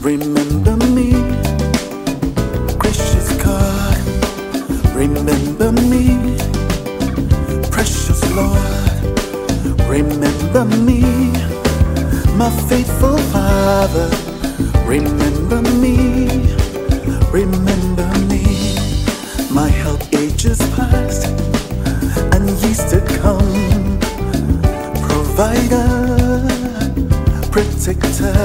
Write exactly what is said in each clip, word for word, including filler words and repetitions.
Remember me, gracious God. Remember me, precious Lord. Remember me, my faithful Father. Remember me, remember me. My health ages past and years to come. Provider, protector,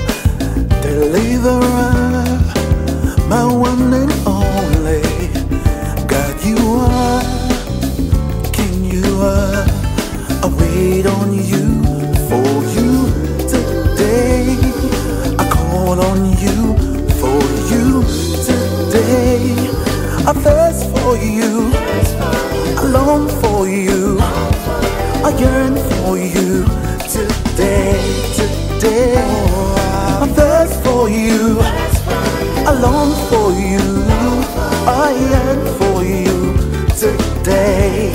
deliverer, my one and only. God, you are, King, you are. I wait on you, for you today. I call on you, for you today. I thirst for you, I long for you, I yearn for you today, today. I thirst for you, I long for you, I yearn for you today.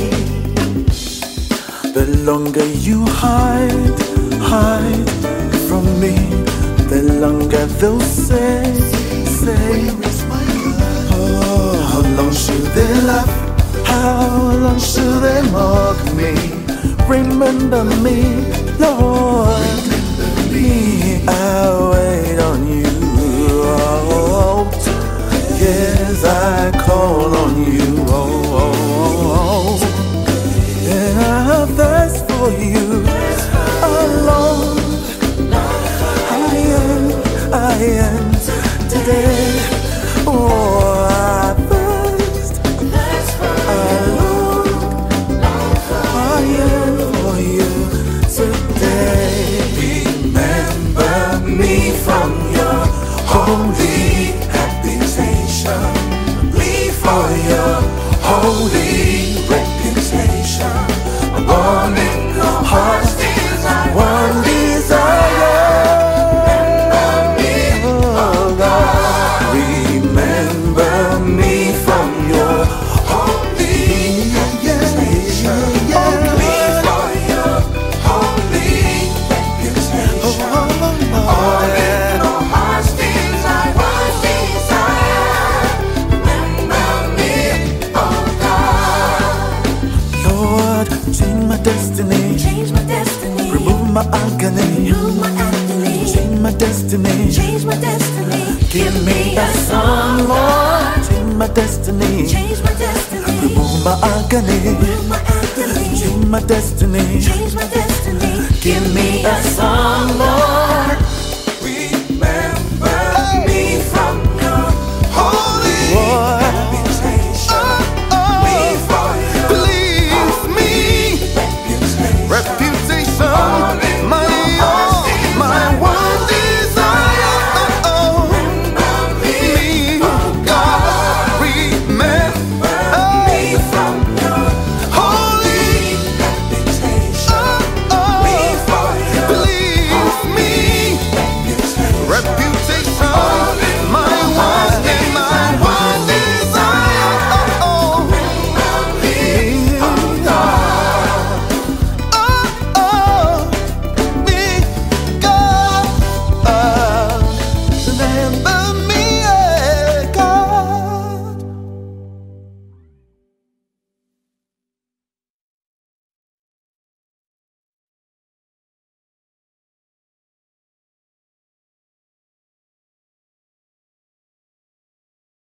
The longer you hide, hide from me, the longer they'll say, say, oh, how long should they laugh? How long should they mock me? Remember me, Lord. Remember me. I'll wait on you. Oh, yes, I call on you. Oh, oh, oh. And I thirst for you alone. I am, I am today. Oh, I thirst, I long, I am for you today. Remember me from your holy habitation. Me for your holy reputation. Born in the heart's desire, one desire. Remember me, oh God. Remember me from your holy reputation. Me for your holy reputation. Born in the heart's desire, one desire. Remember me, oh God. Lord, change my destiny. Change my destiny. Remove my agony. Remove my agony. Change my destiny. Change my destiny. Give me a song, Lord. Change my destiny. Change my destiny. Remove my agony. Remove my agony. Change my destiny. Change my destiny. Give me a song, Lord.